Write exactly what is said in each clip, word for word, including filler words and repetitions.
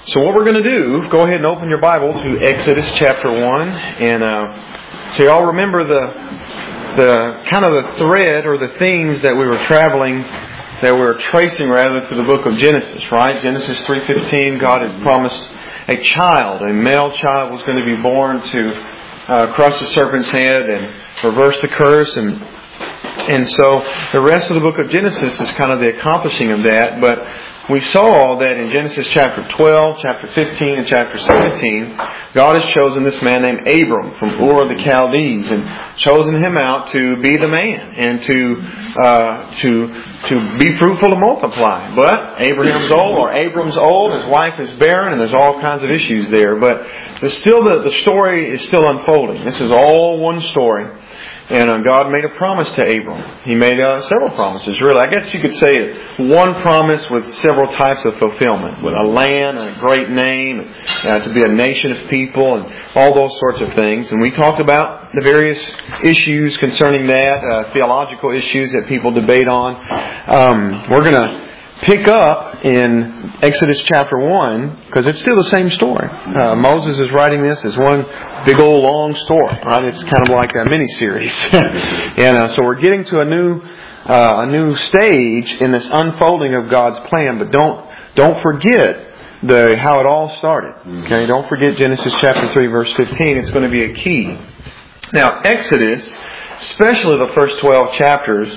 So what we're going to do, go ahead and open your Bible to Exodus chapter one. And uh, so you all remember the the kind of the thread or the themes that we were traveling, that we were tracing rather to the book of Genesis, right? Genesis three fifteen, God had promised a child, a male child was going to be born to uh, crush the serpent's head and reverse the curse. And and so the rest of the book of Genesis is kind of the accomplishing of that. But we saw that in Genesis chapter twelve, chapter fifteen, and chapter seventeen, God has chosen this man named Abram from Ur of the Chaldees and chosen him out to be the man and to uh, to to be fruitful and multiply. But Abraham's old, or Abram's old, his wife is barren, and there's all kinds of issues there. But the, still, the, the story is still unfolding. This is all one story. And uh, God made a promise to Abram. He made uh, several promises, really. I guess you could say it, one promise with several types of fulfillment. With a land, and a great name, uh, to be a nation of people, and all those sorts of things. And we talked about the various issues concerning that, uh, theological issues that people debate on. Um, we're going to pick up in Exodus chapter one, because it's still the same story. Uh, Moses is writing this as one big old long story, right? It's kind of like a mini-series. and uh, so we're getting to a new uh, a new stage in this unfolding of God's plan, but don't don't forget the how it all started. Okay, don't forget Genesis chapter three, verse fifteen. It's going to be a key. Now, Exodus, especially the first twelve chapters,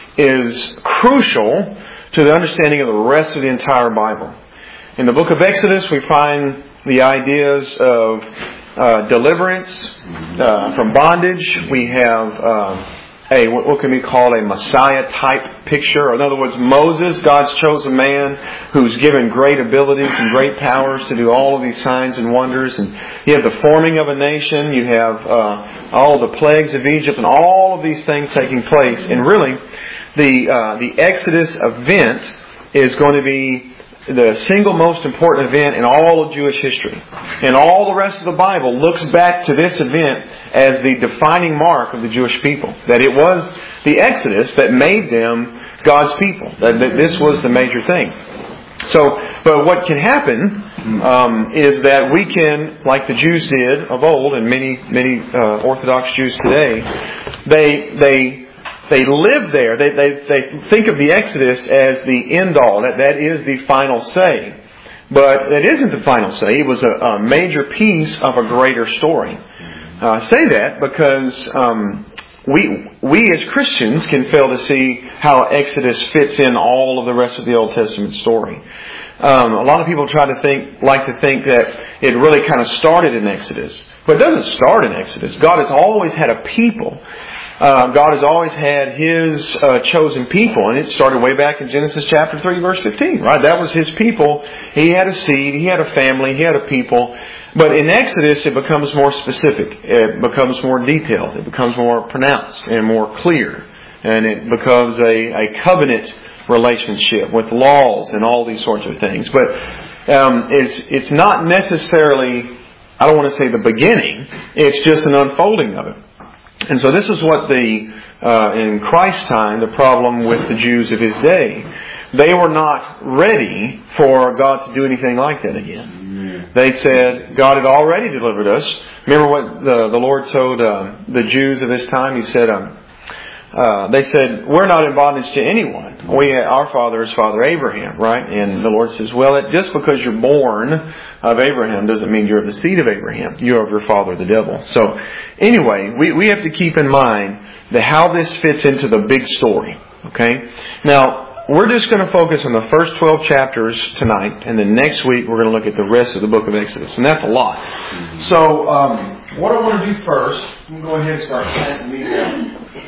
is crucial to the understanding of the rest of the entire Bible. In the book of Exodus, we find the ideas of uh, deliverance uh, from bondage. We have uh, a what, what can be called a Messiah-type picture. In other words, Moses, God's chosen man, who's given great abilities and great powers to do all of these signs and wonders. And you have the forming of a nation. You have uh, all the plagues of Egypt and all of these things taking place. And really, The uh, the Exodus event is going to be the single most important event in all of Jewish history. And all the rest of the Bible looks back to this event as the defining mark of the Jewish people. That it was the Exodus that made them God's people. That, that this was the major thing. So, but what can happen um, is that we can, like the Jews did of old, and many many uh, Orthodox Jews today, they they They live there. They, they, they think of the Exodus as the end all. That, that is the final say. But that isn't the final say. It was a, a major piece of a greater story. Uh, I say that because um, we we as Christians can fail to see how Exodus fits in all of the rest of the Old Testament story. Um, a lot of people try to think, like to think that it really kind of started in Exodus. But it doesn't start in Exodus. God has always had a people. Uh, God has always had His uh, chosen people, and it started way back in Genesis chapter three, verse fifteen, right? That was His people. He had a seed, He had a family, He had a people. But in Exodus, it becomes more specific. It becomes more detailed. It becomes more pronounced and more clear. And it becomes a, a covenant relationship with laws and all these sorts of things. But um, it's it's not necessarily, I don't want to say the beginning, it's just an unfolding of it. And so this is what the, uh, in Christ's time, the problem with the Jews of His day. They were not ready for God to do anything like that again. They said, God had already delivered us. Remember what the, the Lord told uh, the Jews of His time? He said, um, uh, they said, we're not in bondage to anyone. We, our father is Father Abraham, right? And the Lord says, well, it, just because you're born of Abraham doesn't mean you're of the seed of Abraham. You're of your father, the devil. So anyway, we, we have to keep in mind that how this fits into the big story. Okay? Now, we're just going to focus on the first twelve chapters tonight, and then next week we're going to look at the rest of the book of Exodus. And that's a lot. So, um, what I want to do first, I'm going to go ahead and start passing these out.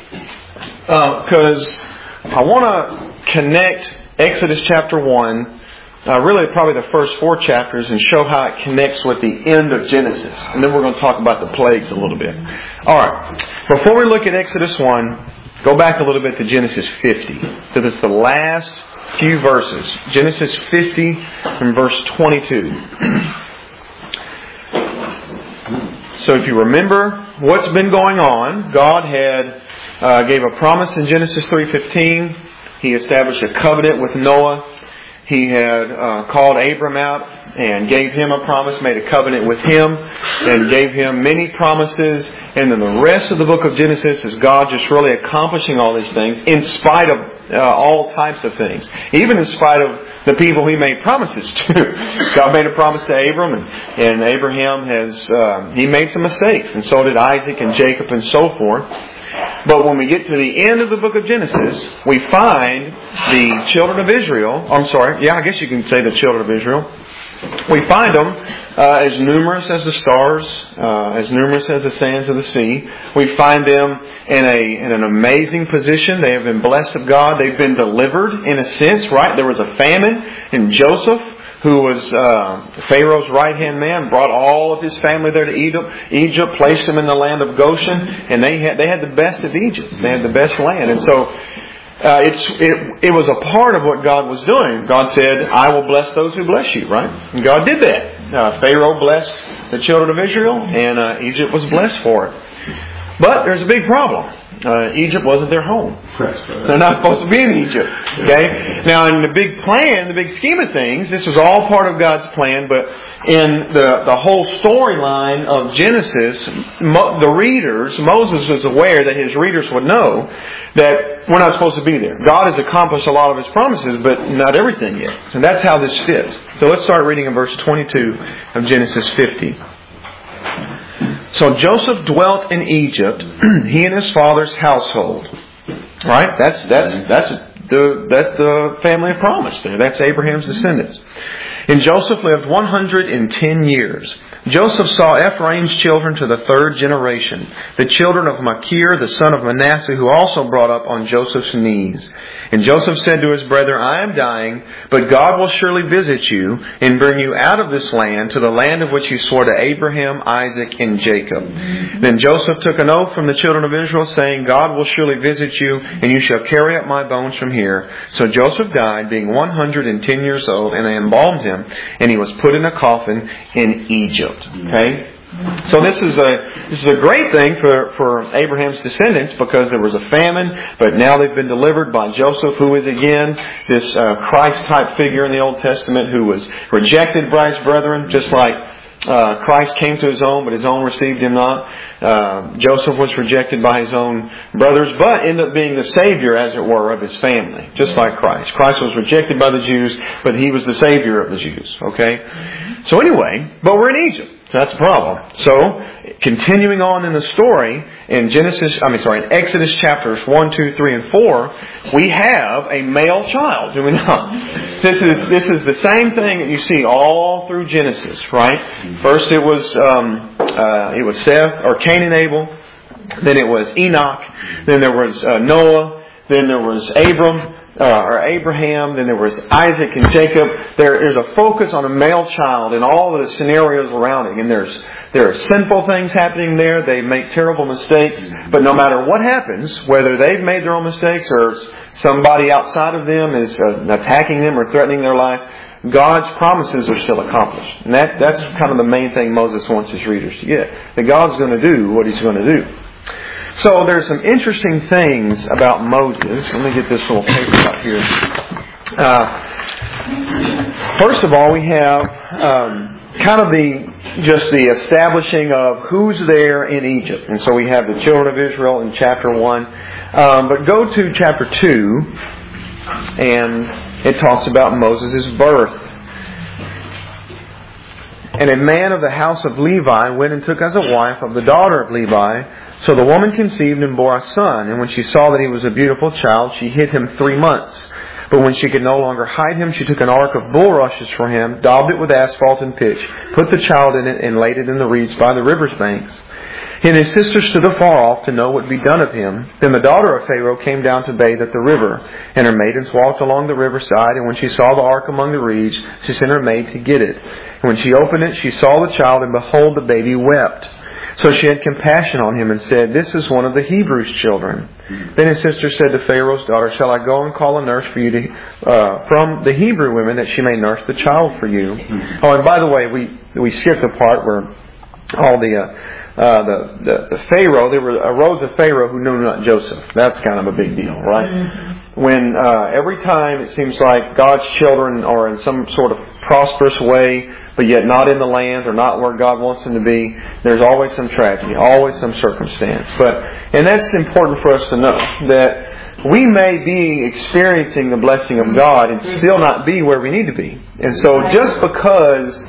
Because uh, I want to connect Exodus chapter one, uh, really probably the first four chapters, and show how it connects with the end of Genesis. And then we're going to talk about the plagues a little bit. All right. Before we look at Exodus one, go back a little bit to Genesis fifty. So this is the last few verses. Genesis fifty and verse twenty-two. So if you remember what's been going on, God had uh, gave a promise in Genesis three fifteen. He established a covenant with Noah. He had uh, called Abram out and gave him a promise, made a covenant with him, and gave him many promises. And then the rest of the book of Genesis is God just really accomplishing all these things in spite of uh, all types of things. Even in spite of the people He made promises to. God made a promise to Abram, and, and Abraham has, uh, he made some mistakes, and so did Isaac and Jacob and so forth. But when we get to the end of the book of Genesis, we find the children of Israel, I'm sorry, yeah, I guess you can say the children of Israel. We find them uh, as numerous as the stars, uh, as numerous as the sands of the sea. We find them in a in an amazing position. They have been blessed of God. They've been delivered in a sense, right? There was a famine, and Joseph, who was uh, Pharaoh's right-hand man, brought all of his family there to Egypt, Egypt, placed them in the land of Goshen, and they had they had the best of Egypt. They had the best land. And so Uh, it's it, it was a part of what God was doing. God said, I will bless those who bless you, right? And God did that. Uh, Pharaoh blessed the children of Israel, and uh, Egypt was blessed for it. But there's a big problem. Uh, Egypt wasn't their home. They're not supposed to be in Egypt. Okay? Now, in the big plan, the big scheme of things, this was all part of God's plan, but in the, the whole storyline of Genesis, mo- the readers, Moses was aware that his readers would know that we're not supposed to be there. God has accomplished a lot of His promises, but not everything yet. So that's how this fits. So let's start reading in verse twenty-two of Genesis fifty. So Joseph dwelt in Egypt, he and his father's household. Right? That's that's that's the that's the family of promise there. That's Abraham's descendants. And Joseph lived one hundred ten years. Joseph saw Ephraim's children to the third generation, the children of Machir, the son of Manasseh, who also brought up on Joseph's knees. And Joseph said to his brethren, I am dying, but God will surely visit you and bring you out of this land to the land of which He swore to Abraham, Isaac, and Jacob. Then Joseph took an oath from the children of Israel, saying, God will surely visit you, and you shall carry up my bones from here. So Joseph died, being one hundred ten years old, and they embalmed him, and he was put in a coffin in Egypt. Okay? So this is a this is a great thing for, for Abraham's descendants, because there was a famine, but now they've been delivered by Joseph, who is again this uh, Christ-type figure in the Old Testament who was rejected by his brethren, just like uh, Christ came to His own, but His own received Him not. Uh, Joseph was rejected by his own brothers, but ended up being the Savior, as it were, of his family, just like Christ. Christ was rejected by the Jews, but He was the Savior of the Jews. Okay? So anyway, but we're in Egypt. So that's the problem. So, continuing on in the story, in Genesis, I mean, sorry, in Exodus chapters one, two, three, and four, we have a male child, do we not? This is, this is the same thing that you see all through Genesis, right? First it was, um, uh, it was Seth, or Cain and Abel. Then it was Enoch. Then there was uh, Noah. Then there was Abram. Uh, or Abraham, then there was Isaac and Jacob. There is a focus on a male child in all of the scenarios around it. And there's there are sinful things happening there. They make terrible mistakes. But no matter what happens, whether they've made their own mistakes or somebody outside of them is uh, attacking them or threatening their life, God's promises are still accomplished. And that that's kind of the main thing Moses wants his readers to get. That God's going to do what He's going to do. So there's some interesting things about Moses. Let me get this little paper up here. Uh, first of all, we have um, kind of the just the establishing of who's there in Egypt. And so we have the children of Israel in chapter one. Um, but go to chapter two, and it talks about Moses' birth. And a man of the house of Levi went and took as a wife of the daughter of Levi. So the woman conceived and bore a son. And when she saw that he was a beautiful child, she hid him three months. But when she could no longer hide him, she took an ark of bulrushes for him, daubed it with asphalt and pitch, put the child in it, and laid it in the reeds by the river's banks. And his sister stood afar off to know what would be done of him. Then the daughter of Pharaoh came down to bathe at the river. And her maidens walked along the riverside. And when she saw the ark among the reeds, she sent her maid to get it. And when she opened it, she saw the child, and behold, the baby wept. So she had compassion on him and said, This is one of the Hebrews' children. Then his sister said to Pharaoh's daughter, Shall I go and call a nurse for you to, uh, from the Hebrew women, that she may nurse the child for you? Oh, and by the way, we we skipped the part where all the uh, uh, the, the the Pharaoh, there were, arose a Pharaoh who knew not Joseph. That's kind of a big deal, right? when uh, every time it seems like God's children are in some sort of prosperous way, but yet not in the land or not where God wants them to be, there's always some tragedy, always some circumstance. But and that's important for us to know, that we may be experiencing the blessing of God and still not be where we need to be. And so just because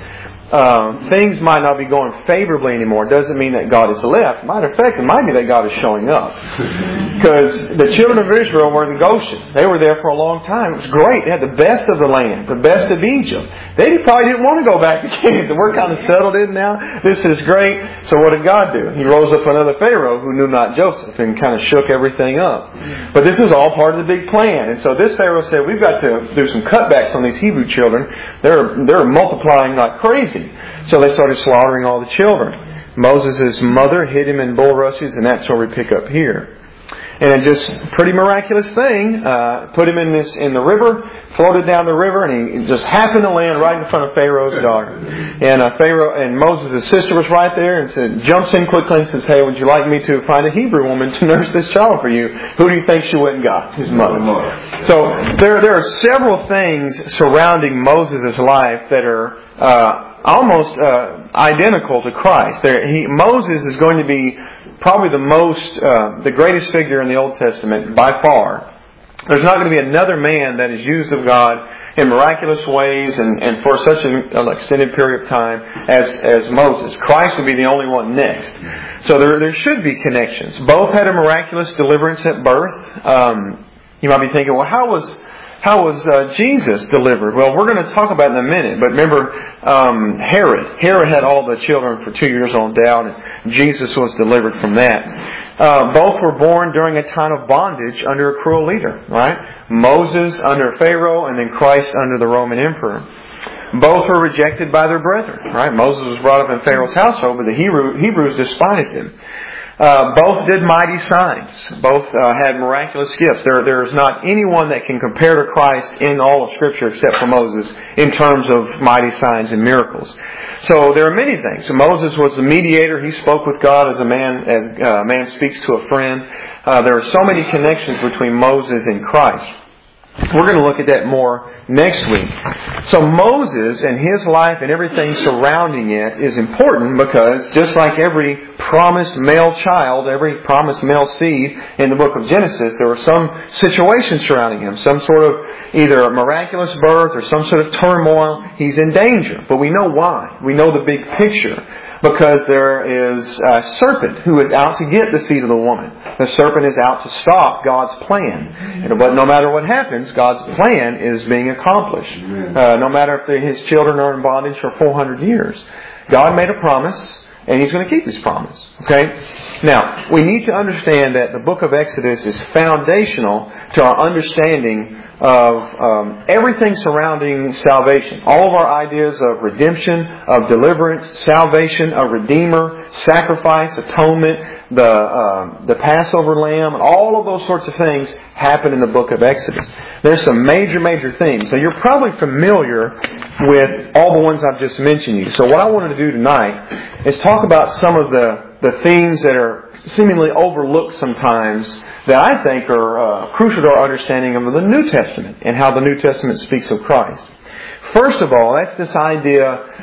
Um, things might not be going favorably anymore doesn't mean that God is left. Matter of fact, it might be that God is showing up. Because the children of Israel were in Goshen. They were there for a long time. It was great. They had the best of the land, the best of Egypt. They probably didn't want to go back to Canaan. We're kind of settled in now. This is great. So what did God do? He rose up another Pharaoh who knew not Joseph and kind of shook everything up. But this is all part of the big plan. And so this Pharaoh said, we've got to do some cutbacks on these Hebrew children. They're, they're multiplying like crazy. So they started slaughtering all the children. Moses' mother hid him in bulrushes, and that's where we pick up here. And just a pretty miraculous thing, uh, put him in this in the river, floated down the river, and he just happened to land right in front of Pharaoh's daughter. And uh, Pharaoh and Moses' sister was right there, and said, jumps in quickly and says, "Hey, would you like me to find a Hebrew woman to nurse this child for you?" Who do you think she went and got? His mother. So there there are several things surrounding Moses' life that are uh, almost uh, identical to Christ. There, he, Moses is going to be probably the most, uh, the greatest figure in the Old Testament by far. There's not going to be another man that is used of God in miraculous ways and, and for such an, an extended period of time as, as Moses. Christ will be the only one next. So there, there should be connections. Both had a miraculous deliverance at birth. Um, you might be thinking, well, how was How was uh, Jesus delivered? Well, we're going to talk about it in a minute. But remember, um, Herod. Herod had all the children for two years on down, and Jesus was delivered from that. Uh, both were born during a time of bondage under a cruel leader, right? Moses under Pharaoh, and then Christ under the Roman emperor. Both were rejected by their brethren, right? Moses was brought up in Pharaoh's household, but the Hebrew, Hebrews despised him. Uh, both did mighty signs. Both uh, had miraculous gifts. There, there is not anyone that can compare to Christ in all of Scripture except for Moses in terms of mighty signs and miracles. So there are many things. So Moses was the mediator. He spoke with God as a man, as a man speaks to a friend. Uh, there are so many connections between Moses and Christ. We're going to look at that more next week. So Moses and his life and everything surrounding it is important because just like every promised male child, every promised male seed in the book of Genesis, there was some situation surrounding him, some sort of either a miraculous birth or some sort of turmoil. He's in danger. But we know why. We know the big picture. Because there is a serpent who is out to get the seed of the woman. The serpent is out to stop God's plan. But no matter what happens, God's plan is being accomplished. Uh, no matter if his children are in bondage for four hundred years. God made a promise, and He's going to keep His promise. Okay? Now, we need to understand that the book of Exodus is foundational to our understanding of um, everything surrounding salvation. All of our ideas of redemption, of deliverance, salvation, a redeemer, sacrifice, atonement, the uh, the Passover lamb, all of those sorts of things happen in the book of Exodus. There's some major, major themes. So you're probably familiar with all the ones I've just mentioned you. So what I wanted to do tonight is talk about some of the, the themes that are seemingly overlooked sometimes that I think are uh, crucial to our understanding of the New Testament and how the New Testament speaks of Christ. First of all, that's this idea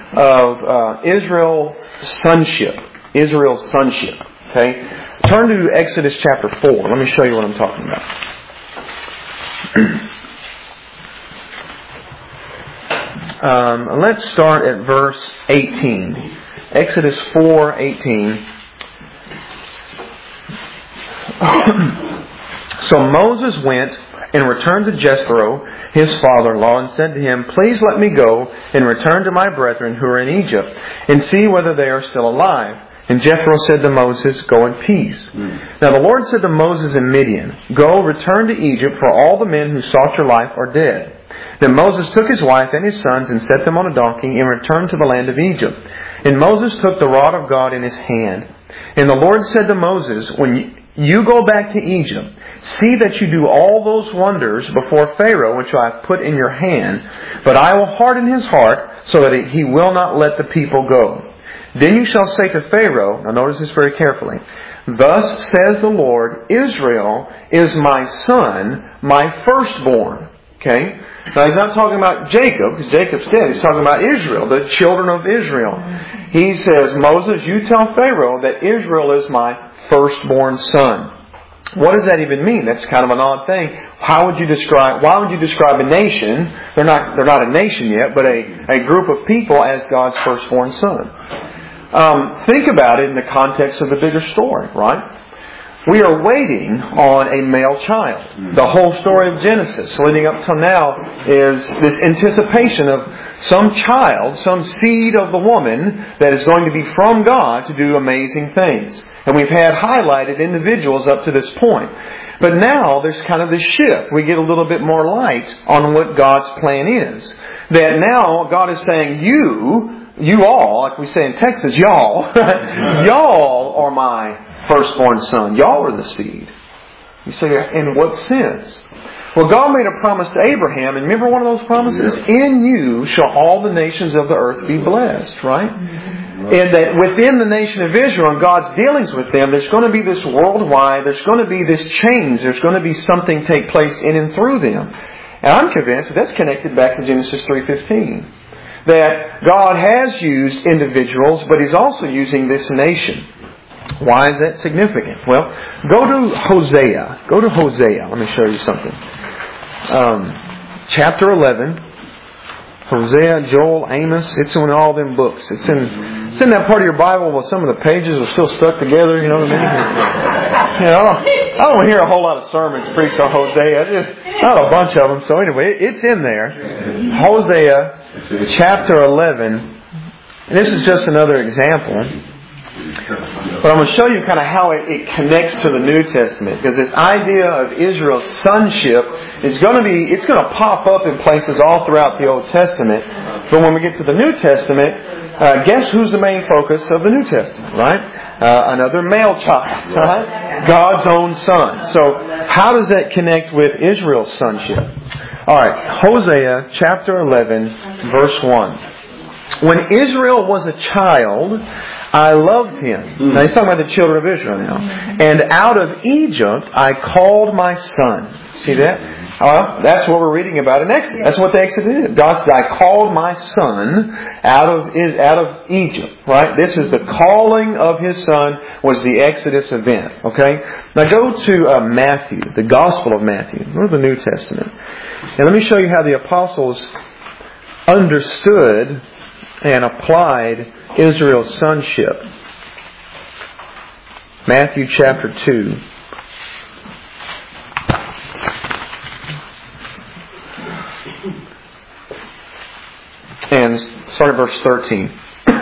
of uh, Israel's sonship. Israel's sonship. Okay? Turn to Exodus chapter four. Let me show you what I'm talking about. um, let's start at verse eighteen. Exodus four eighteen. So Moses went and returned to Jethro, his father-in-law, and said to him, "Please let me go and return to my brethren who are in Egypt, and see whether they are still alive." And Jethro said to Moses, "Go in peace." Mm. Now the Lord said to Moses in Midian, "Go, return to Egypt, for all the men who sought your life are dead." Then Moses took his wife and his sons and set them on a donkey and returned to the land of Egypt. And Moses took the rod of God in his hand. And the Lord said to Moses, "When you go back to Egypt, see that you do all those wonders before Pharaoh which I have put in your hand, but I will harden his heart so that he will not let the people go." Then you shall say to Pharaoh, now notice this very carefully, thus says the Lord, Israel is my son, my firstborn. Okay? Now he's not talking about Jacob, because Jacob's dead. He's talking about Israel, the children of Israel. He says, Moses, you tell Pharaoh that Israel is my firstborn son. What does that even mean? That's kind of an odd thing. How would you describe, why would you describe a nation, they're not, they're not a nation yet, but a, a group of people as God's firstborn son? Um, think about it in the context of the bigger story, right? We are waiting on a male child. The whole story of Genesis leading up till now is this anticipation of some child, some seed of the woman that is going to be from God to do amazing things. And we've had highlighted individuals up to this point. But now there's kind of this shift. We get a little bit more light on what God's plan is. That now God is saying, you, you all, like we say in Texas, y'all, y'all are my firstborn son. Y'all are the seed. You say, in what sense? Well, God made a promise to Abraham, and remember one of those promises? In you shall all the nations of the earth be blessed, right? And that within the nation of Israel and God's dealings with them, there's going to be this worldwide, there's going to be this change, there's going to be something take place in and through them. And I'm convinced that that's connected back to Genesis three fifteen. That God has used individuals, but He's also using this nation. Why is that significant? Well, go to Hosea. Go to Hosea. Let me show you something. Um, chapter eleven. Hosea, Joel, Amos. It's in all them books. It's in it's in that part of your Bible where some of the pages are still stuck together. You know what I mean? You know, I don't, I don't hear a whole lot of sermons preached on Hosea. Just not a bunch of them. So anyway, it's in there. Hosea, chapter eleven. And this is just another example. But I'm going to show you kind of how it, it connects to the New Testament. Because this idea of Israel's sonship is going to be, it's going to pop up in places all throughout the Old Testament. But when we get to the New Testament, uh, guess who's the main focus of the New Testament, right? Uh, another male child, right? God's own son. So how does that connect with Israel's sonship? Alright, Hosea chapter eleven, verse one. When Israel was a child, I loved him. Now he's talking about the children of Israel now. And out of Egypt I called my son. See that? Well, that's what we're reading about in Exodus. That's what the Exodus is. God said, I called my son out of out of Egypt. Right? This is the calling of his son was the Exodus event. Okay? Now go to uh, Matthew, the Gospel of Matthew. Go to the New Testament. And let me show you how the apostles understood and applied Israel's sonship. Matthew chapter two. And start at verse thirteen.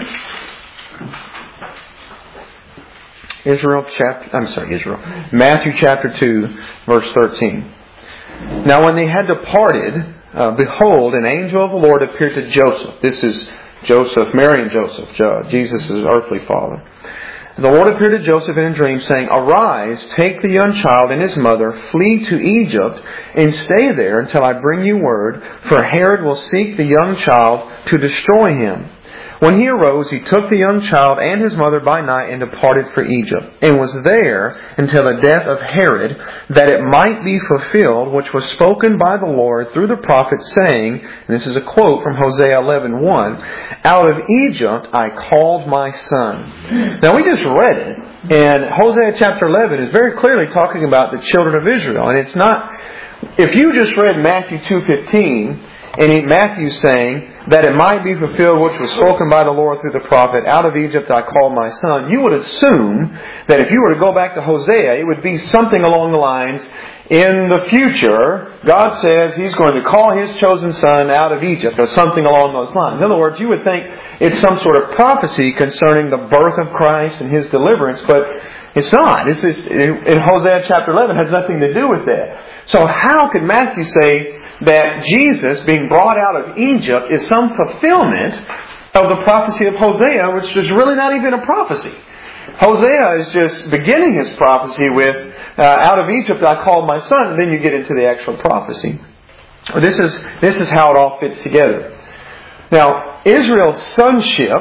Israel chapter I'm sorry, Israel. Matthew chapter two, verse thirteen. Now when they had departed, uh, behold, an angel of the Lord appeared to Joseph. This is Joseph, Mary and Joseph, Jesus' earthly father. The Lord appeared to Joseph in a dream, saying, Arise, take the young child and his mother, flee to Egypt, and stay there until I bring you word, for Herod will seek the young child to destroy him. When he arose, he took the young child and his mother by night and departed for Egypt, and was there until the death of Herod, that it might be fulfilled, which was spoken by the Lord through the prophet, saying, and this is a quote from Hosea eleven one, Out of Egypt I called my son. Now we just read it, and Hosea chapter eleven is very clearly talking about the children of Israel, and it's not, if you just read Matthew two fifteen, and Matthew's saying that it might be fulfilled which was spoken by the Lord through the prophet, out of Egypt I called my son, you would assume that if you were to go back to Hosea, it would be something along the lines, in the future, God says He's going to call His chosen son out of Egypt, or something along those lines. In other words, you would think it's some sort of prophecy concerning the birth of Christ and His deliverance, but it's not. It's just, in Hosea chapter eleven, it has nothing to do with that. So how could Matthew say that Jesus being brought out of Egypt is some fulfillment of the prophecy of Hosea, which is really not even a prophecy? Hosea is just beginning his prophecy with, uh, out of Egypt I called my son, and then you get into the actual prophecy. This is, this is how it all fits together. Now, Israel's sonship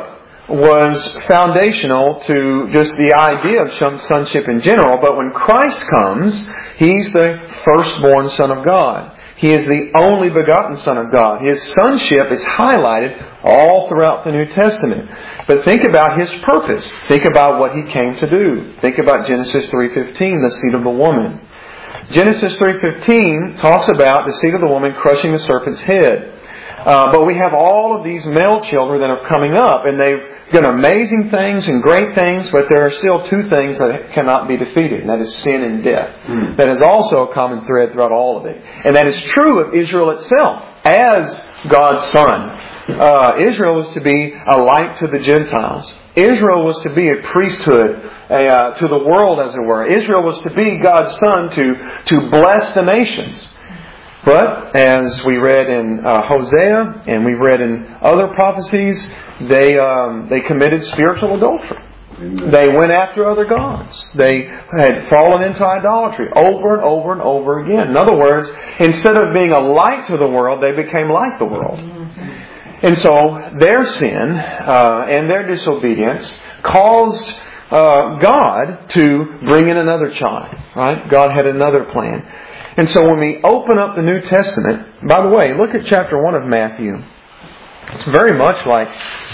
was foundational to just the idea of sonship in general. But when Christ comes, He's the firstborn Son of God. He is the only begotten Son of God. His sonship is highlighted all throughout the New Testament. But think about His purpose. Think about what He came to do. Think about Genesis three fifteen, the seed of the woman. Genesis three fifteen talks about the seed of the woman crushing the serpent's head. Uh, but we have all of these male children that are coming up, and they've done amazing things and great things, but there are still two things that cannot be defeated, and that is sin and death. Mm. That is also a common thread throughout all of it. And that is true of Israel itself as God's son. Uh, Israel was to be a light to the Gentiles. Israel was to be a priesthood a, uh, to the world, as it were. Israel was to be God's son to, to bless the nations. But as we read in uh, Hosea and we read in other prophecies, they um, they committed spiritual adultery. Amen. They went after other gods. They had fallen into idolatry over and over and over again. In other words, instead of being a light to the world, they became like the world. And so their sin uh, and their disobedience caused uh, God to bring in another child. Right? God had another plan. And so when we open up the New Testament, by the way, look at chapter one of Matthew. It's very much like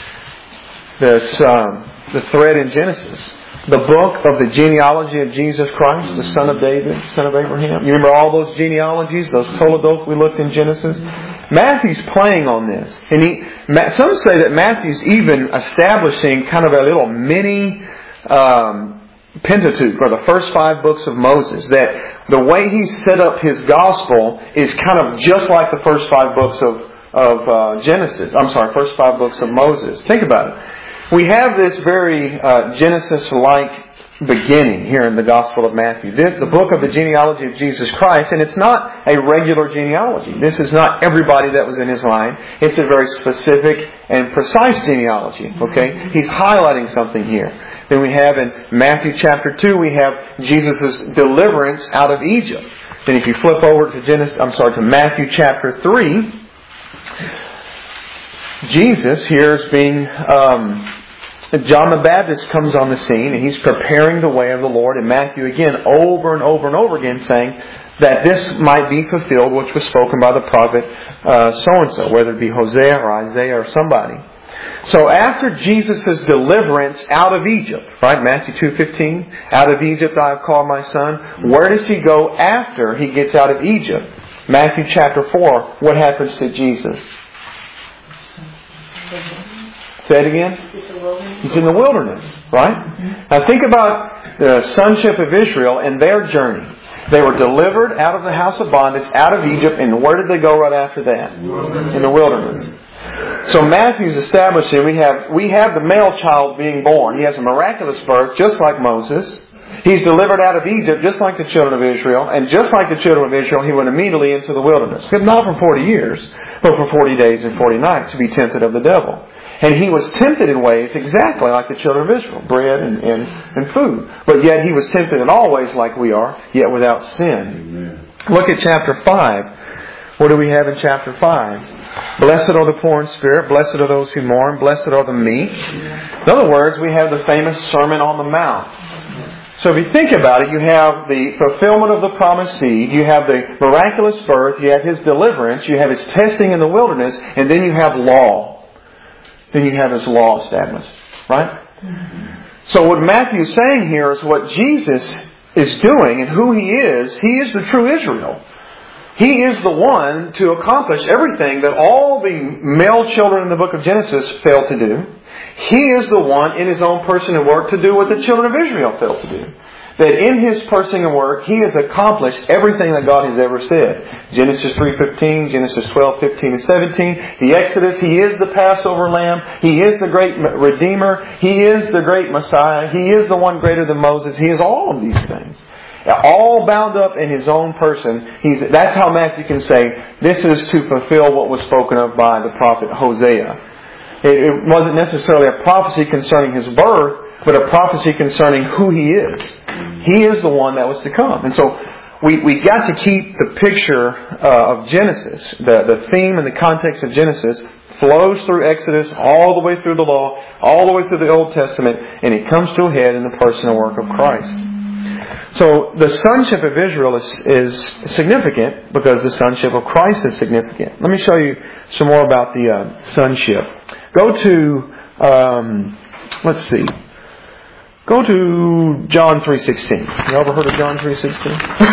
this, um, the thread in Genesis. The book of the genealogy of Jesus Christ, the son of David, son of Abraham. You remember all those genealogies, those Toledoth we looked in Genesis? Matthew's playing on this. And he, some say that Matthew's even establishing kind of a little mini um Pentateuch, or the first five books of Moses, that the way he set up his gospel is kind of just like the first five books of, of uh, Genesis. I'm sorry, first five books of Moses. Think about it. We have this very uh, Genesis-like beginning here in the Gospel of Matthew. This, the book of the genealogy of Jesus Christ, and it's not a regular genealogy. This is not everybody that was in his line. It's a very specific and precise genealogy. Okay, he's highlighting something here. Then we have in Matthew chapter two, we have Jesus' deliverance out of Egypt. Then if you flip over to Genesis, I'm sorry, to Matthew chapter three, Jesus here is being, um, John the Baptist comes on the scene and he's preparing the way of the Lord. And Matthew again, over and over and over again, saying that this might be fulfilled, which was spoken by the prophet uh, so-and-so, whether it be Hosea or Isaiah or somebody. So after Jesus' deliverance out of Egypt, right, Matthew two fifteen, out of Egypt I have called my son, where does he go after he gets out of Egypt? Matthew chapter four, what happens to Jesus? Say it again? He's in the wilderness, right? Now think about the sonship of Israel and their journey. They were delivered out of the house of bondage, out of Egypt, and where did they go right after that? In the wilderness. So Matthew's establishing we have we have the male child being born. He has a miraculous birth, just like Moses. He's delivered out of Egypt, just like the children of Israel. And just like the children of Israel, he went immediately into the wilderness. Not for forty years, but for forty days and forty nights to be tempted of the devil. And he was tempted in ways exactly like the children of Israel, bread and, and, and food. But yet he was tempted in all ways like we are, yet without sin. Amen. Look at chapter five. What do we have in chapter five? Blessed are the poor in spirit, blessed are those who mourn, blessed are the meek. In other words, we have the famous Sermon on the Mount. So if you think about it, you have the fulfillment of the promised seed, you have the miraculous birth, you have His deliverance, you have His testing in the wilderness, and then you have law. Then you have His law established. Right? So what Matthew is saying here is what Jesus is doing and who He is. He is the true Israel. He is the one to accomplish everything that all the male children in the book of Genesis failed to do. He is the one in His own person and work to do what the children of Israel failed to do. That in His person and work, He has accomplished everything that God has ever said. Genesis three fifteen, Genesis twelve fifteen and seventeen, the Exodus, He is the Passover Lamb, He is the great Redeemer, He is the great Messiah, He is the one greater than Moses, He is all of these things. All bound up in His own person. He's, that's how Matthew can say, this is to fulfill what was spoken of by the prophet Hosea. It, it wasn't necessarily a prophecy concerning His birth, but a prophecy concerning who He is. He is the one that was to come. And so we we got to keep the picture uh, of Genesis, the, the theme and the context of Genesis, flows through Exodus, all the way through the law, all the way through the Old Testament, and it comes to a head in the personal work of Christ. So the sonship of Israel is, is significant because the sonship of Christ is significant. Let me show you some more about the uh, sonship. Go to, um, let's see, go to John three sixteen. You ever heard of John three sixteen?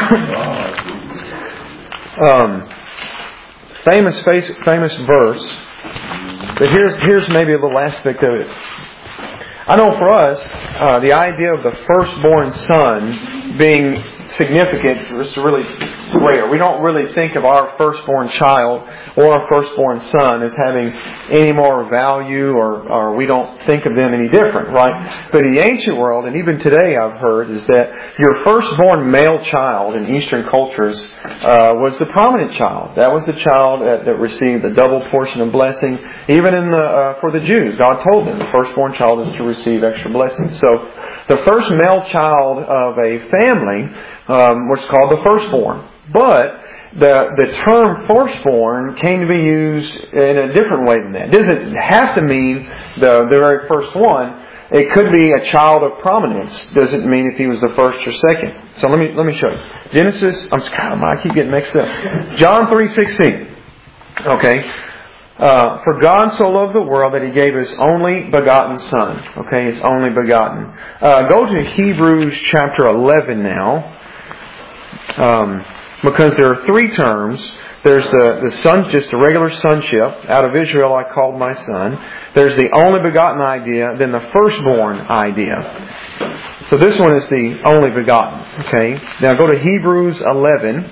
um, famous famous verse. But here's here's maybe a little aspect of it. I know for us, uh, the idea of the firstborn son being significant is really rare. We don't really think of our firstborn child or our firstborn son as having any more value, or, or we don't think of them any different, right? But in the ancient world, and even today I've heard, is that your firstborn male child in Eastern cultures uh, was the prominent child. That was the child that, that received the double portion of blessing. Even in the uh, for the Jews, God told them the firstborn child is to receive extra blessings. So the first male child of a family um, was called the firstborn. But the the term firstborn came to be used in a different way than that. It doesn't have to mean the, the very first one. It could be a child of prominence. Doesn't mean if he was the first or second. So let me let me show you. Genesis. I'm God, I keep getting mixed up. John three sixteen. Okay. Uh, for God so loved the world that He gave His only begotten Son. Okay, His only begotten. Uh, go to Hebrews chapter eleven now. Um, because there are three terms. There's the, the son, just a regular sonship. Out of Israel I called my son. There's the only begotten idea. Then the firstborn idea. So this one is the only begotten. Okay. Now go to Hebrews eleven.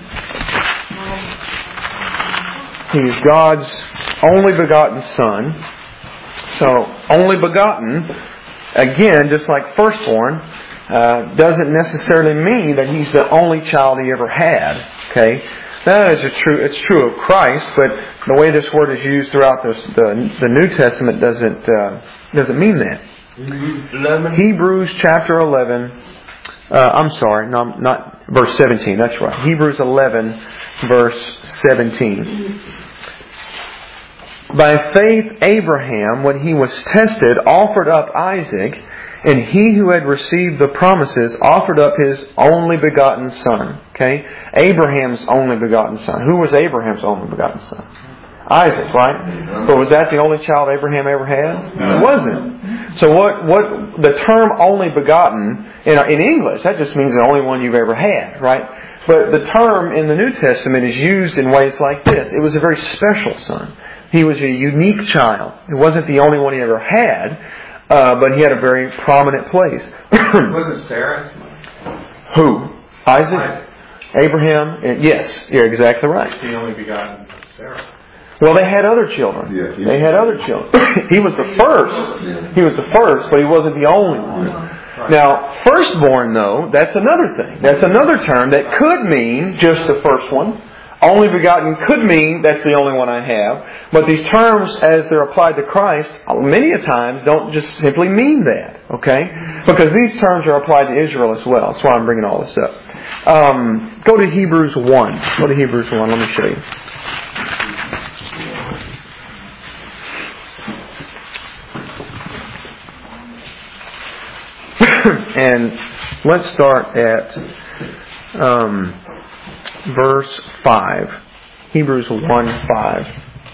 He's God's only begotten Son. So, only begotten, again, just like firstborn, uh, doesn't necessarily mean that He's the only child He ever had. Okay? That is true. It's true of Christ, but the way this word is used throughout this, the the New Testament doesn't uh, doesn't mean that. eleven. Hebrews chapter eleven. Uh, I'm sorry, no, not verse seventeen. That's right. Hebrews eleven, verse seventeen. By faith Abraham, when he was tested, offered up Isaac, and he who had received the promises offered up his only begotten son. Okay? Abraham's only begotten son. Who was Abraham's only begotten son? Isaac, right? But was that the only child Abraham ever had? It wasn't. So what, what the term only begotten, in, in English, that just means the only one you've ever had, right? But the term in the New Testament is used in ways like this. It was a very special son. He was a unique child. It wasn't the only one he ever had, uh, but he had a very prominent place. Wasn't Sarah? Who? Isaac? Isaac? Abraham? Yes, you're exactly right. He only begotten Sarah. Well, they had other children. Yeah, they had other children. He was the first. He was the first, but he wasn't the only one. Now, firstborn, though, that's another thing. That's another term that could mean just the first one. Only begotten could mean that's the only one I have. But these terms, as they're applied to Christ, many a times don't just simply mean that. Okay? Because these terms are applied to Israel as well. That's why I'm bringing all this up. Um, go to Hebrews one. Go to Hebrews one. Let me show you. And let's start at um, verse five. Hebrews one five.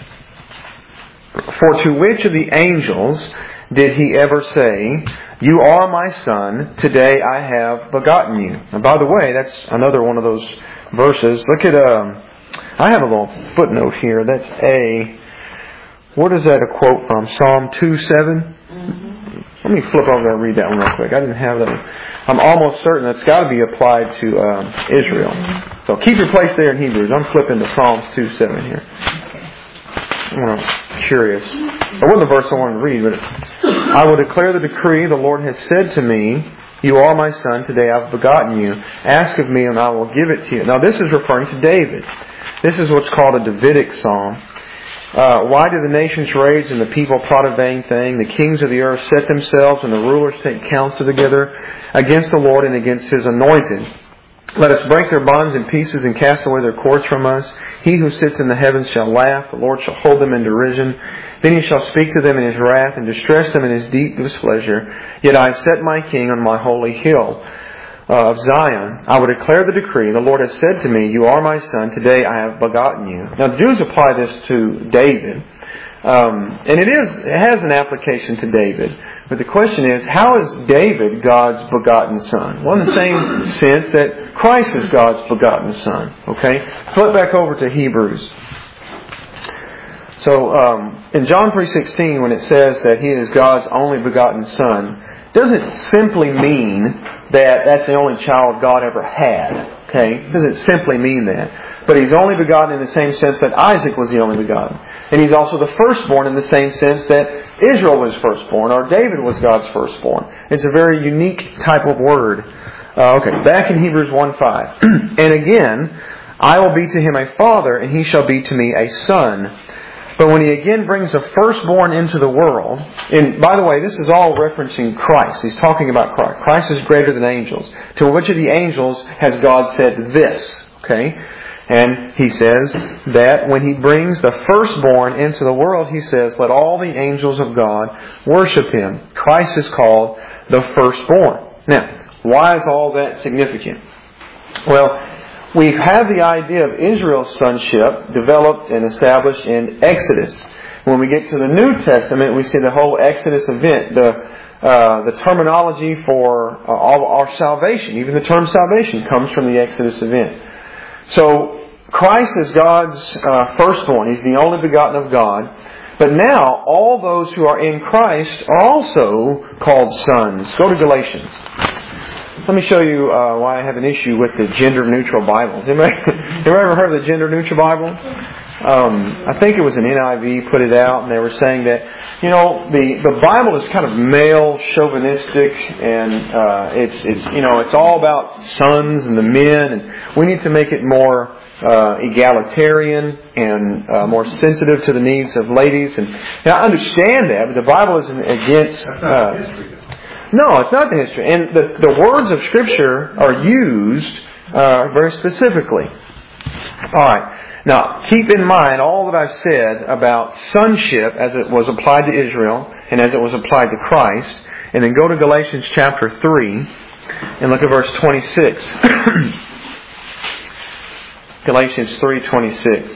For to which of the angels did He ever say, "You are my son, today I have begotten you"? And by the way, that's another one of those verses. Look at, um, I have a little footnote here. That's a, what is that a quote from? Psalm two seven? Mm-hmm. Let me flip over there and read that one real quick. I didn't have that one. I'm almost certain that's got to be applied to um, Israel. So keep your place there in Hebrews. I'm flipping to Psalms two seven here. I'm curious. It wasn't the verse I wanted to read, but I will declare the decree. The Lord has said to me, "You are my son. Today I've begotten you. Ask of me and I will give it to you." Now this is referring to David. This is what's called a Davidic psalm. Uh, why do the nations rage and the people plot a vain thing? The kings of the earth set themselves and the rulers take counsel together against the Lord and against His anointed. Let us break their bonds in pieces and cast away their cords from us. He who sits in the heavens shall laugh. The Lord shall hold them in derision. Then He shall speak to them in His wrath and distress them in His deep displeasure. Yet I have set my King on my holy hill of Zion. I will declare the decree. The Lord has said to me, you are my son. Today I have begotten you. Now the Jews apply this to David. Um, and it is it has an application to David. But the question is, how is David God's begotten son? Well, in the same sense that Christ is God's begotten son. Okay? Flip back over to Hebrews. So, um, in John three sixteen, when it says that He is God's only begotten son, doesn't simply mean that that's the only child God ever had. Okay? It doesn't simply mean that. But He's only begotten in the same sense that Isaac was the only begotten. And He's also the firstborn in the same sense that Israel was firstborn, or David was God's firstborn. It's a very unique type of word. Uh, okay, back in Hebrews one five. And again, I will be to him a father, and he shall be to me a son. But when He again brings the firstborn into the world, and by the way, this is all referencing Christ. He's talking about Christ. Christ is greater than angels. To which of the angels has God said this? Okay? And He says that when He brings the firstborn into the world, He says, let all the angels of God worship Him. Christ is called the firstborn. Now, why is all that significant? Well, we have the idea of Israel's sonship developed and established in Exodus. When we get to the New Testament, we see the whole Exodus event, the uh, the terminology for uh, all our salvation, even the term salvation, comes from the Exodus event. So, Christ is God's uh, firstborn. He's the only begotten of God. But now, all those who are in Christ are also called sons. Go to Galatians. Let me show you uh, why I have an issue with the gender-neutral Bibles. Anybody, anybody ever heard of the gender-neutral Bible? Um, I think it was an N I V put it out, and they were saying that, you know, the, the Bible is kind of male chauvinistic, and uh, it's it's you know it's all about sons and the men, and we need to make it more uh, egalitarian and uh, more sensitive to the needs of ladies. And, and I understand that, but the Bible isn't against. That's not history. No, it's not the history. And the, the words of Scripture are used uh, very specifically. All right. Now, keep in mind all that I've said about sonship as it was applied to Israel and as it was applied to Christ. And then go to Galatians chapter three and look at verse twenty-six. Galatians three twenty-six.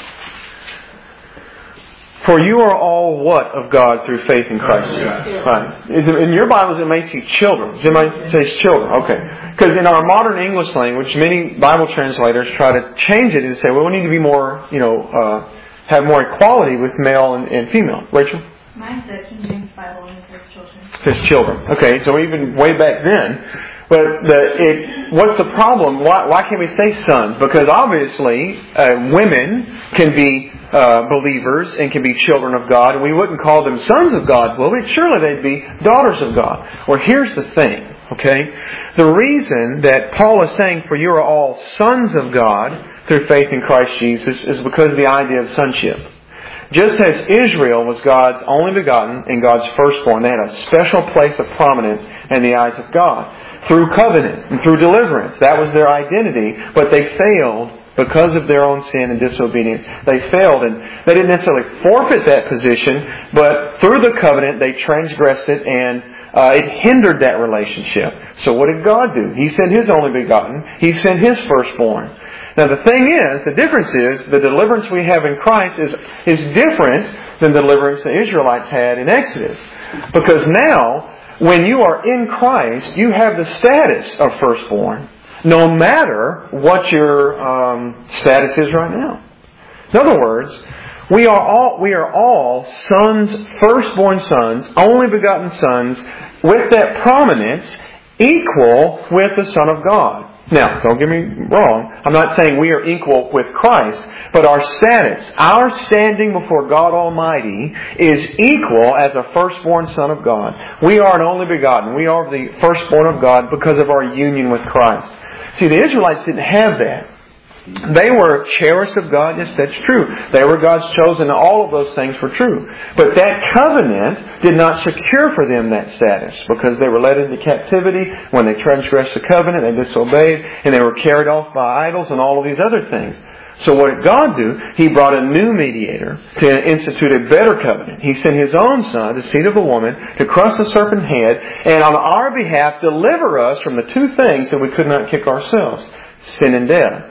For you are all what of God through faith in Christ Jesus? Right. In your Bibles it may say children. It might say children. Okay. Because in our modern English language, many Bible translators try to change it and say, well, we need to be more, you know, uh, have more equality with male and, and female. Rachel? Mine says King James Bible and it says children. It says children. Okay. So even way back then. But the, it, what's the problem? Why, why can't we say sons? Because obviously uh, women can be uh, believers and can be children of God, and we wouldn't call them sons of God, will we? Surely they'd be daughters of God. Well, here's the thing, okay? The reason that Paul is saying, for you are all sons of God through faith in Christ Jesus, is because of the idea of sonship. Just as Israel was God's only begotten and God's firstborn, they had a special place of prominence in the eyes of God. Through covenant and through deliverance. That was their identity. But they failed because of their own sin and disobedience. They failed, and they didn't necessarily forfeit that position, but through the covenant they transgressed it, and uh, it hindered that relationship. So what did God do? He sent His only begotten. He sent His firstborn. Now the thing is, the difference is, the deliverance we have in Christ is, is different than the deliverance the Israelites had in Exodus. Because now, when you are in Christ, you have the status of firstborn, no matter what your um, status is right now. In other words, we are all we are all sons, firstborn sons, only begotten sons, with that prominence equal with the Son of God. Now, don't get me wrong. I'm not saying we are equal with Christ, but our status, our standing before God Almighty is equal as a firstborn son of God. We are an only begotten. We are the firstborn of God because of our union with Christ. See, the Israelites didn't have that. They were cherished of God. Yes, that's true. They were God's chosen. All of those things were true. But that covenant did not secure for them that status, because they were led into captivity when they transgressed the covenant, they disobeyed, and they were carried off by idols and all of these other things. So what did God do? He brought a new mediator to institute a better covenant. He sent His own Son, the seed of a woman, to crush the serpent's head and on our behalf deliver us from the two things that we could not kick ourselves, sin and death.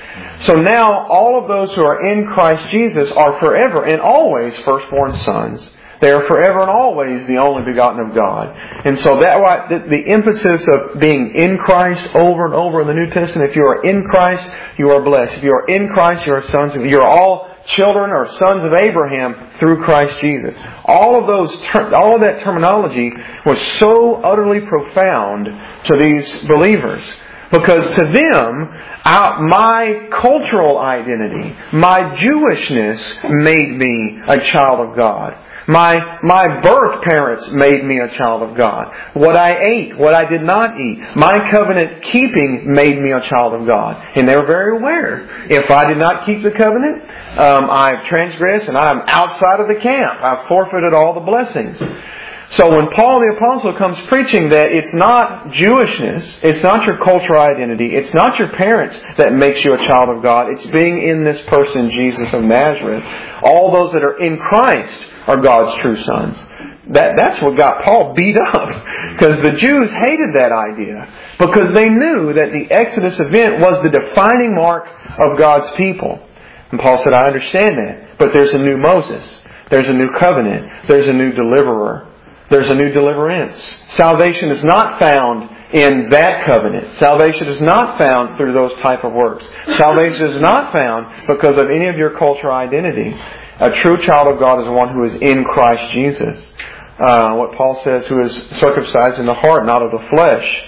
So now all of those who are in Christ Jesus are forever and always firstborn sons. They are forever and always the only begotten of God. And so that why the, the emphasis of being in Christ over and over in the New Testament, if you are in Christ, you are blessed. If you are in Christ, you are sons of, you're all children or sons of Abraham through Christ Jesus. All of those, ter- all of that terminology was so utterly profound to these believers. Because to them, our, my cultural identity, my Jewishness made me a child of God. My my birth parents made me a child of God. What I ate, what I did not eat. My covenant keeping made me a child of God. And they were very aware. If I did not keep the covenant, um, I've transgressed and I'm outside of the camp. I've forfeited all the blessings. So when Paul the Apostle comes preaching that it's not Jewishness, it's not your cultural identity, it's not your parents that makes you a child of God, it's being in this person, Jesus of Nazareth. All those that are in Christ are God's true sons. That, that's what got Paul beat up. Because the Jews hated that idea. Because they knew that the Exodus event was the defining mark of God's people. And Paul said, I understand that. But there's a new Moses. There's a new covenant. There's a new deliverer. There's a new deliverance. Salvation is not found in that covenant. Salvation is not found through those type of works. Salvation is not found because of any of your cultural identity. A true child of God is one who is in Christ Jesus. Uh, what Paul says, who is circumcised in the heart, not of the flesh.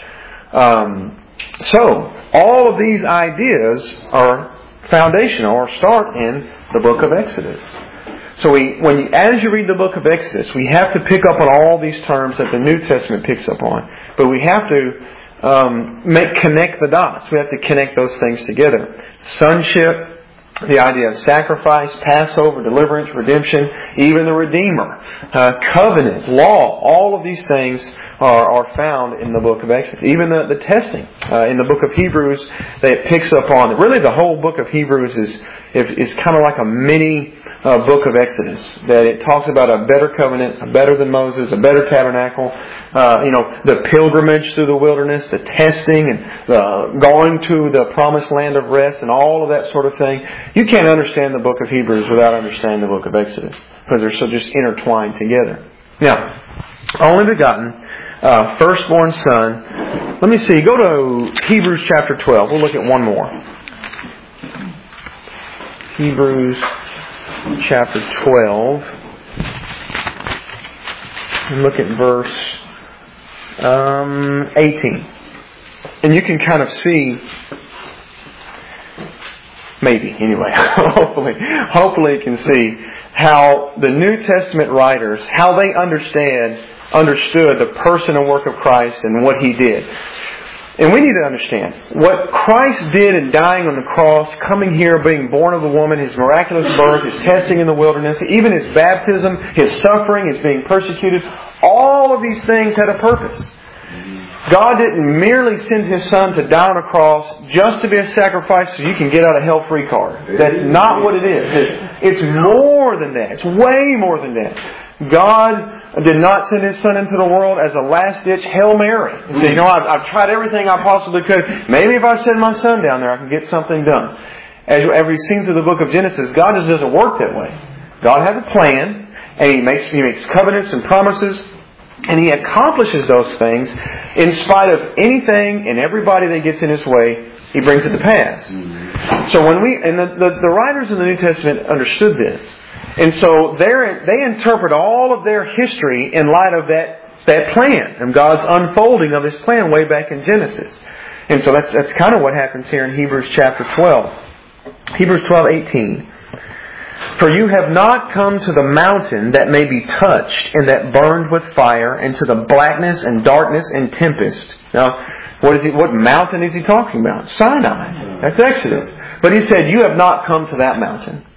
Um, so, all of these ideas are foundational or start in the book of Exodus. So we, when you, as you read the book of Exodus, we have to pick up on all these terms that the New Testament picks up on. But we have to um, make connect the dots. We have to connect those things together. Sonship, the idea of sacrifice, Passover, deliverance, redemption, even the Redeemer, uh, covenant, law, all of these things are, are found in the book of Exodus. Even the, the testing uh, in the book of Hebrews that it picks up on. Really the whole book of Hebrews is, is, is kind of like a mini Uh, book of Exodus, that it talks about a better covenant, a better than Moses, a better tabernacle, uh, you know, the pilgrimage through the wilderness, the testing, and the going to the promised land of rest, and all of that sort of thing. You can't understand the book of Hebrews without understanding the book of Exodus, because they're so just intertwined together. Now, only begotten, uh, firstborn son. Let me see. Go to Hebrews chapter twelve. We'll look at one more. Hebrews chapter twelve, and look at verse um, eighteen. And you can kind of see, maybe anyway, hopefully, hopefully you can see how the New Testament writers, how they understand, understood the person and work of Christ and what He did. And we need to understand what Christ did in dying on the cross, coming here, being born of a woman, His miraculous birth, His testing in the wilderness, even His baptism, His suffering, His being persecuted. All of these things had a purpose. God didn't merely send His Son to die on a cross just to be a sacrifice so you can get out a hell-free card. That's not what it is. It's more than that. It's way more than that. God did not send His Son into the world as a last-ditch Hail Mary. He said, you know, I've, I've tried everything I possibly could. Maybe if I send my Son down there, I can get something done. As, as we've seen through the book of Genesis, God just doesn't work that way. God has a plan, and He makes, He makes covenants and promises, and He accomplishes those things in spite of anything and everybody that gets in His way. He brings it to pass. So when we, and the, the, the writers in the New Testament understood this. And so they interpret all of their history in light of that, that plan and God's unfolding of His plan way back in Genesis. And so that's, that's kind of what happens here in Hebrews chapter twelve. Hebrews twelve eighteen. For you have not come to the mountain that may be touched and that burned with fire, and to the blackness and darkness and tempest. Now, what is he, what mountain is he talking about? Sinai. That's Exodus. But He said, you have not come to that mountain.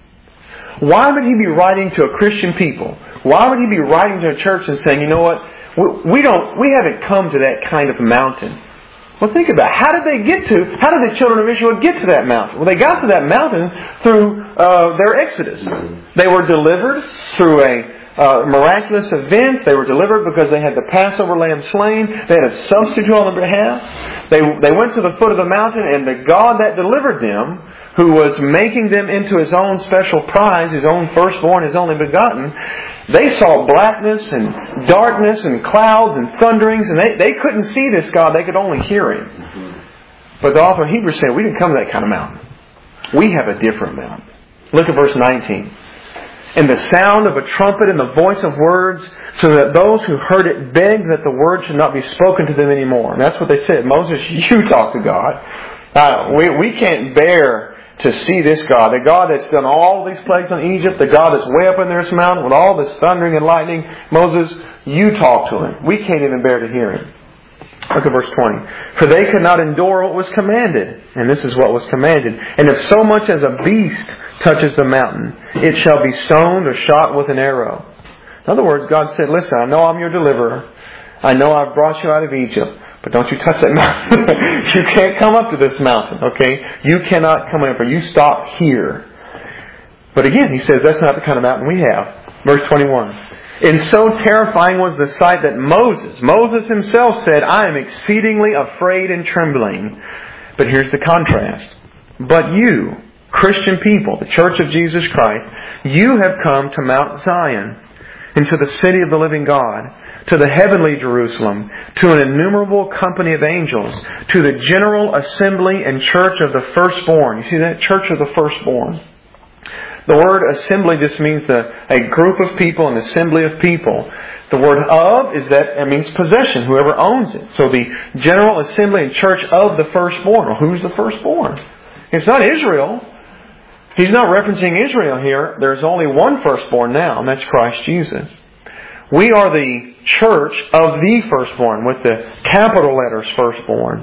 Why would He be writing to a Christian people? Why would He be writing to a church and saying, you know what, we don't, we haven't come to that kind of mountain? Well, think about it. How did they get to, how did the children of Israel get to that mountain? Well, they got to that mountain through uh, their exodus. They were delivered through a uh, miraculous event. They were delivered because they had the Passover lamb slain. They had a substitute on their behalf. They, they went to the foot of the mountain, and the God that delivered them, who was making them into His own special prize, His own firstborn, His only begotten, they saw blackness and darkness and clouds and thunderings, and they, they couldn't see this God. They could only hear Him. But the author of Hebrews said, we didn't come to that kind of mountain. We have a different mountain. Look at verse nineteen. And the sound of a trumpet and the voice of words, so that those who heard it begged that the word should not be spoken to them anymore. And that's what they said. Moses, you talk to God. Uh, we, we can't bear to see this God, the God that's done all these plagues on Egypt, the God that's way up in this mountain with all this thundering and lightning. Moses, you talk to Him. We can't even bear to hear Him. Look at verse twenty. For they could not endure what was commanded. And this is what was commanded. And if so much as a beast touches the mountain, it shall be stoned or shot with an arrow. In other words, God said, listen, I know I'm your deliverer. I know I've brought you out of Egypt. But don't you touch that mountain. You can't come up to this mountain, okay? You cannot come up, or you stop here. But again, He says that's not the kind of mountain we have. Verse twenty-one. And so terrifying was the sight that Moses, Moses himself said, I am exceedingly afraid and trembling. But here's the contrast. But you, Christian people, the Church of Jesus Christ, you have come to Mount Zion, into the city of the living God, to the heavenly Jerusalem, to an innumerable company of angels, to the general assembly and church of the firstborn. You see that? Church of the firstborn. The word assembly just means the, a group of people, an assembly of people. The word of is that it means possession, whoever owns it. So the general assembly and church of the firstborn. Well, who's the firstborn? It's not Israel. He's not referencing Israel here. There's only one firstborn now, and that's Christ Jesus. We are the church of the firstborn, with the capital letters firstborn,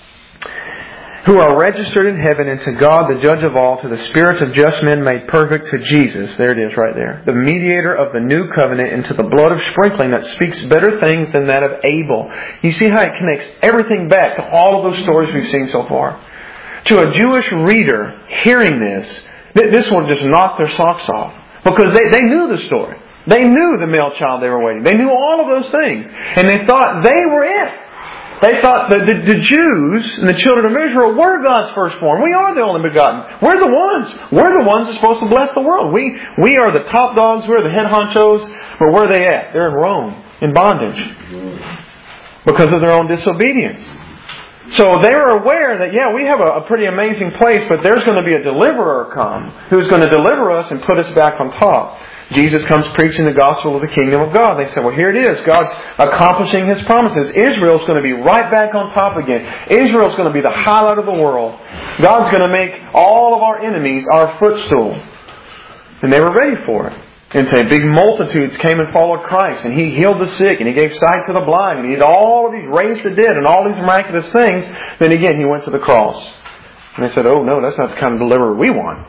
who are registered in heaven, and to God, the judge of all, to the spirits of just men made perfect, to Jesus, there it is right there, the mediator of the new covenant, and to the blood of sprinkling that speaks better things than that of Abel. You see how it connects everything back to all of those stories we've seen so far. To a Jewish reader hearing this, this will just knock their socks off, because they, they knew the story. They knew the male child they were waiting. They knew all of those things. And they thought they were it. They thought that the, the Jews and the children of Israel were God's firstborn. We are the only begotten. We're the ones. We're the ones that's supposed to bless the world. We we are the top dogs. We're the head honchos. But where are they at? They're in Rome, in bondage, because of their own disobedience. So they were aware that, yeah, we have a, a pretty amazing place, but there's going to be a deliverer come who's going to deliver us and put us back on top. Jesus comes preaching the gospel of the kingdom of God. They said, well, here it is. God's accomplishing His promises. Israel's going to be right back on top again. Israel's going to be the highlight of the world. God's going to make all of our enemies our footstool. And they were ready for it. And say, big multitudes came and followed Christ, and He healed the sick, and He gave sight to the blind, and He did all of these, raised the dead, and all these miraculous things. Then again, He went to the cross. And they said, oh no, that's not the kind of deliverer we want.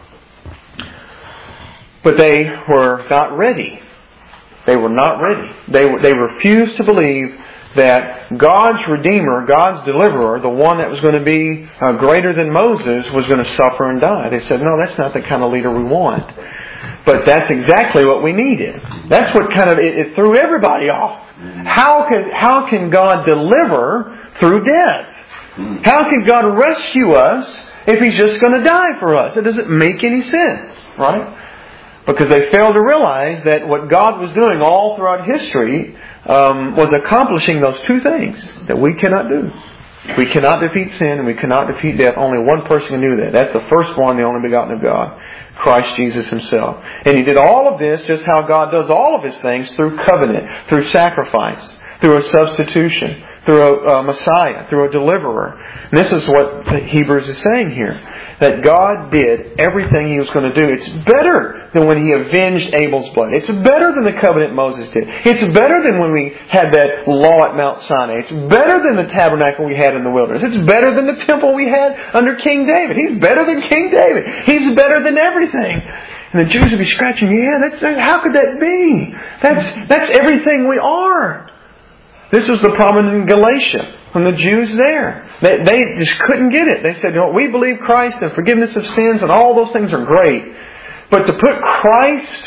But they were not ready. They were not ready. They were, they refused to believe that God's Redeemer, God's Deliverer, the one that was going to be uh, greater than Moses, was going to suffer and die. They said, no, that's not the kind of leader we want. But that's exactly what we needed. That's what kind of, it, it threw everybody off. How can, how can God deliver through death? How can God rescue us if He's just going to die for us? It doesn't make any sense, right? Because they failed to realize that what God was doing all throughout history um, was accomplishing those two things that we cannot do. We cannot defeat sin and we cannot defeat death. Only one person can do that. That's the firstborn, the only begotten of God, Christ Jesus Himself. And He did all of this just how God does all of His things, through covenant, through sacrifice, through a substitution, through a, a Messiah, through a deliverer. And this is what Hebrews is saying here. That God did everything He was going to do. It's better than when He avenged Abel's blood. It's better than the covenant Moses did. It's better than when we had that law at Mount Sinai. It's better than the tabernacle we had in the wilderness. It's better than the temple we had under King David. He's better than King David. He's better than everything. And the Jews would be scratching, yeah, that's, how could that be? That's, that's everything we are. This was the problem in Galatia from the Jews there. They, they just couldn't get it. They said, you know, we believe Christ and forgiveness of sins and all those things are great. But to put Christ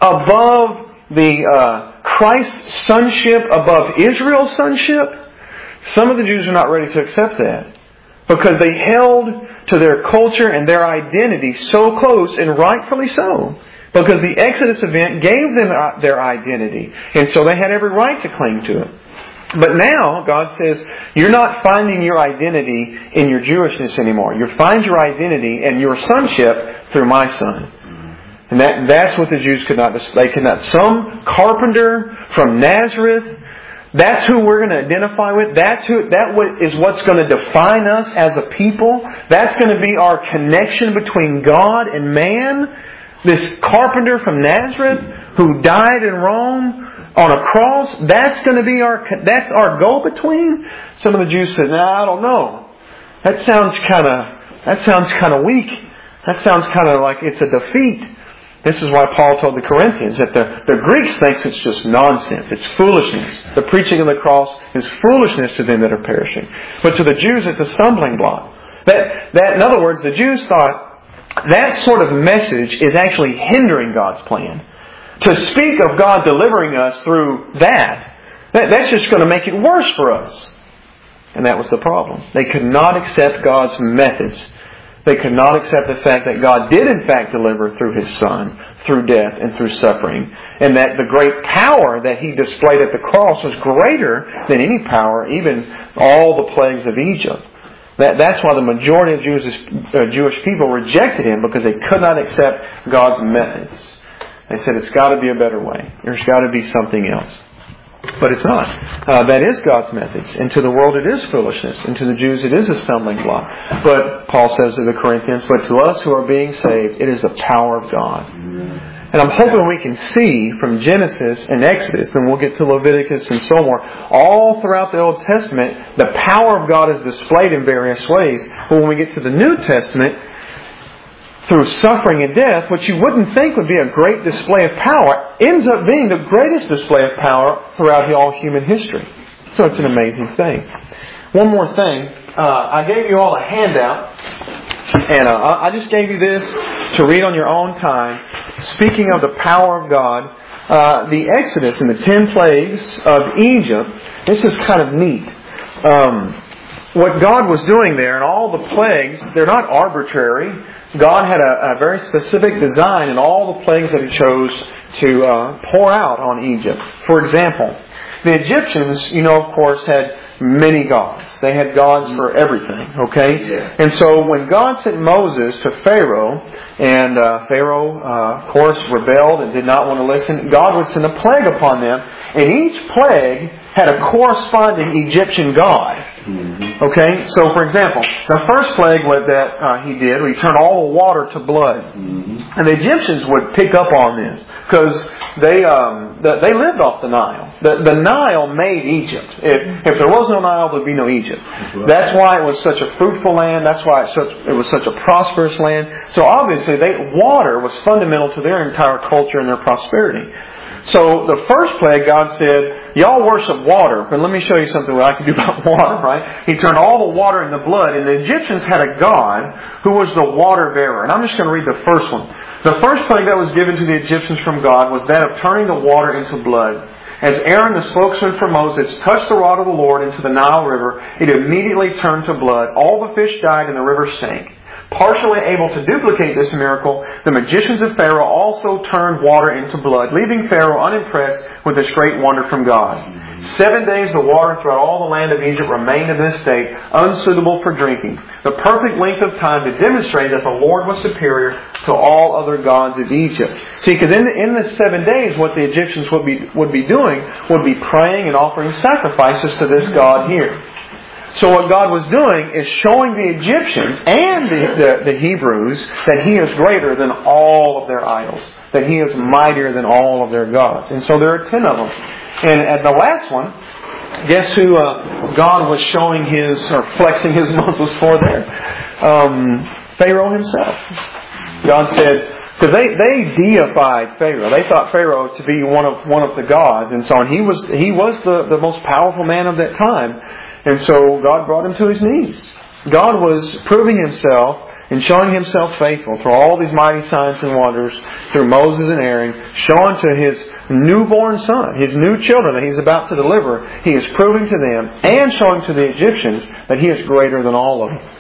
above the uh, Christ's sonship above Israel's sonship, some of the Jews are not ready to accept that. Because they held to their culture and their identity so close, and rightfully so. Because the Exodus event gave them their identity. And so they had every right to cling to it. But now, God says, you're not finding your identity in your Jewishness anymore. You find your identity and your sonship through my Son. And that, that's what the Jews could not, they could not. Some carpenter from Nazareth, that's who we're going to identify with. That's who, that is what's going to define us as a people. That's going to be our connection between God and man. This carpenter from Nazareth who died in Rome on a cross, that's going to be our, that's our go-between? Some of the Jews said, nah, I don't know. That sounds kind of, that sounds kind of weak. That sounds kind of like it's a defeat. This is why Paul told the Corinthians that the, the Greeks thinks it's just nonsense. It's foolishness. The preaching of the cross is foolishness to them that are perishing. But to the Jews, it's a stumbling block. That, that, in other words, the Jews thought that sort of message is actually hindering God's plan. To speak of God delivering us through that, that that's just going to make it worse for us. And that was the problem. They could not accept God's methods. They could not accept the fact that God did in fact deliver through His Son, through death and through suffering. And that the great power that He displayed at the cross was greater than any power, even all the plagues of Egypt. That, that's why the majority of Jews, uh, Jewish people rejected Him, because they could not accept God's methods. They said, it's got to be a better way. There's got to be something else. But it's not. Uh, that is God's methods. And to the world it is foolishness. And to the Jews it is a stumbling block. But Paul says to the Corinthians, but to us who are being saved, it is the power of God. And I'm hoping we can see from Genesis and Exodus, and we'll get to Leviticus and so on, all throughout the Old Testament, the power of God is displayed in various ways. But when we get to the New Testament, through suffering and death, which you wouldn't think would be a great display of power, ends up being the greatest display of power throughout all human history. So it's an amazing thing. One more thing. Uh, I gave you all a handout, and uh, I just gave you this to read on your own time. Speaking of the power of God, uh, the Exodus and the ten plagues of Egypt, this is kind of neat. Um, what God was doing there, and all the plagues, they're not arbitrary. God had a, a very specific design in all the plagues that He chose to uh, pour out on Egypt. For example, the Egyptians, you know, of course, had many gods. They had gods for everything, okay? Yeah. And so when God sent Moses to Pharaoh, and uh, Pharaoh, uh, of course, rebelled and did not want to listen, God would send a plague upon them, and each plague had a corresponding Egyptian god. Mm-hmm. Okay? So, for example, the first plague that uh, he did, he turned all the water to blood. Mm-hmm. And the Egyptians would pick up on this, because they um, the, they lived off the Nile. The, the Nile made Egypt. If, if there was no Nile, there'd be no Egypt. That's why it was such a fruitful land. That's why it, such, it was such a prosperous land. So obviously, they, water was fundamental to their entire culture and their prosperity. So the first plague, God said, y'all worship water, but let me show you something that I can do about water, right? He turned all the water into blood, and the Egyptians had a god who was the water bearer. And I'm just going to read the first one. The first plague that was given to the Egyptians from God was that of turning the water into blood. As Aaron, the spokesman for Moses, touched the rod of the Lord into the Nile River, it immediately turned to blood. All the fish died and the river stank. Partially able to duplicate this miracle, the magicians of Pharaoh also turned water into blood, leaving Pharaoh unimpressed with this great wonder from God. Seven days the water throughout all the land of Egypt remained in this state, unsuitable for drinking. The perfect length of time to demonstrate that the Lord was superior to all other gods of Egypt. See, because in the, in the seven days, what the Egyptians would be would be doing would be praying and offering sacrifices to this God here. So what God was doing is showing the Egyptians and the, the, the Hebrews that He is greater than all of their idols. That He is mightier than all of their gods. And so there are ten of them. And at the last one, guess who uh, God was showing His, or flexing His muscles for there? Um, Pharaoh himself. God said, because they, they deified Pharaoh. They thought Pharaoh to be one of one of the gods and so on. He was he was the, the most powerful man of that time. And so God brought him to his knees. God was proving Himself and showing Himself faithful through all these mighty signs and wonders, through Moses and Aaron, showing to His newborn son, His new children that He's about to deliver. He is proving to them and showing to the Egyptians that He is greater than all of them.